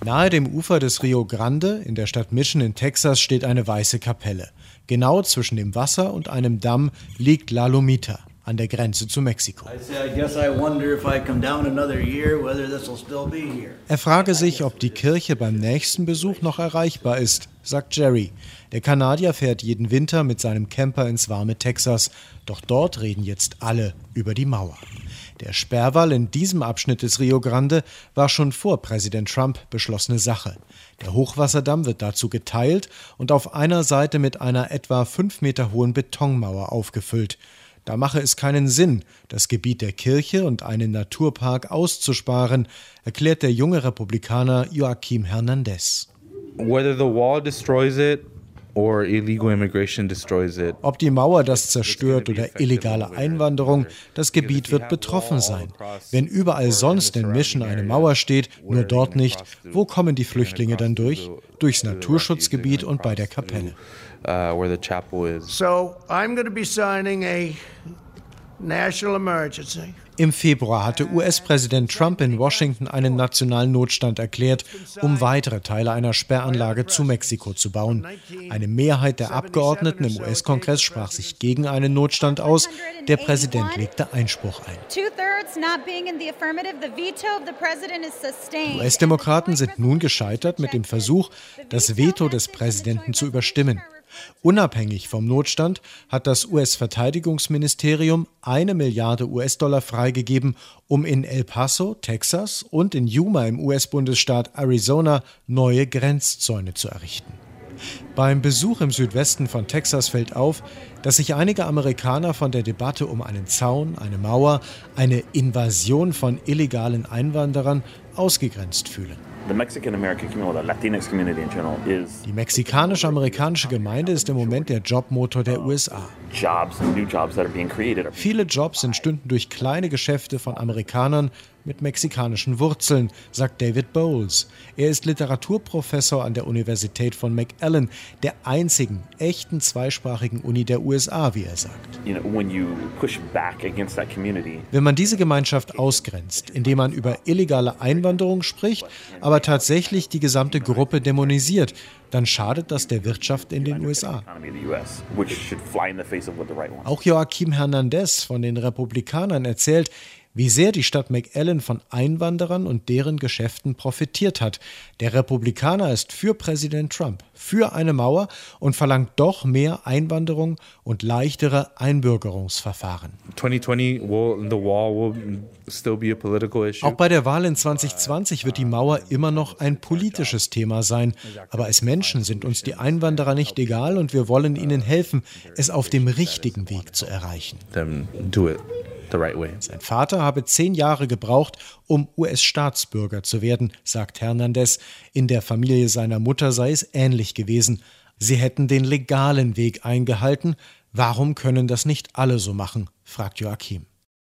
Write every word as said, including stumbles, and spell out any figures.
Nahe dem Ufer des Rio Grande in der Stadt Mission in Texas steht eine weiße Kapelle. Genau zwischen dem Wasser und einem Damm liegt La Lomita an der Grenze zu Mexiko. Er frage sich, ob die Kirche beim nächsten Besuch noch erreichbar ist, sagt Jerry. Der Kanadier fährt jeden Winter mit seinem Camper ins warme Texas. Doch dort reden jetzt alle über die Mauer. Der Sperrwall in diesem Abschnitt des Rio Grande war schon vor Präsident Trump beschlossene Sache. Der Hochwasserdamm wird dazu geteilt und auf einer Seite mit einer etwa fünf Meter hohen Betonmauer aufgefüllt. Da mache es keinen Sinn, das Gebiet der Kirche und einen Naturpark auszusparen, erklärt der junge Republikaner Joaquim Hernandez. Whether the wall destroys it or illegal immigration destroys it. Ob die Mauer das zerstört oder illegale Einwanderung, das Gebiet wird betroffen sein. Wenn überall sonst in Mission eine Mauer steht, nur dort nicht, wo kommen die Flüchtlinge dann durch? Durchs Naturschutzgebiet und bei der Kapelle. So, I'm going to be signing a national emergency. Im Februar hatte U S-Präsident Trump in Washington einen nationalen Notstand erklärt, um weitere Teile einer Sperranlage zu Mexiko zu bauen. Eine Mehrheit der Abgeordneten im U S-Kongress sprach sich gegen einen Notstand aus. Der Präsident legte Einspruch ein. U S-Demokraten sind nun gescheitert mit dem Versuch, das Veto des Präsidenten zu überstimmen. Unabhängig vom Notstand hat das U S-Verteidigungsministerium eine Milliarde U S-Dollar freigegeben, um in El Paso, Texas und in Yuma im U S-Bundesstaat Arizona neue Grenzzäune zu errichten. Beim Besuch im Südwesten von Texas fällt auf, dass sich einige Amerikaner von der Debatte um einen Zaun, eine Mauer, eine Invasion von illegalen Einwanderern ausgegrenzt fühlen. Die mexikanisch-amerikanische Gemeinde ist im Moment der Jobmotor der U S A. Viele Jobs entstünden durch kleine Geschäfte von Amerikanern mit mexikanischen Wurzeln, sagt David Bowles. Er ist Literaturprofessor an der Universität von McAllen, der einzigen echten zweisprachigen Uni der U S A, wie er sagt. Wenn man diese Gemeinschaft ausgrenzt, indem man über illegale Einwanderung spricht, aber tatsächlich die gesamte Gruppe dämonisiert, dann schadet das der Wirtschaft in den U S A. Auch Joaquim Hernandez von den Republikanern erzählt, wie sehr die Stadt McAllen von Einwanderern und deren Geschäften profitiert hat. Der Republikaner ist für Präsident Trump, für eine Mauer und verlangt doch mehr Einwanderung und leichtere Einbürgerungsverfahren. Auch bei der Wahl in zwanzig zwanzig wird die Mauer immer noch ein politisches Thema sein. Aber als Menschen sind uns die Einwanderer nicht egal und wir wollen ihnen helfen, es auf dem richtigen Weg zu erreichen. Then do it. Sein Vater habe zehn Jahre gebraucht, um U S-Staatsbürger zu werden, sagt Hernandez. In der Familie seiner Mutter sei es ähnlich gewesen. Sie hätten den legalen Weg eingehalten. Warum können das nicht alle so machen, fragt Joaquim.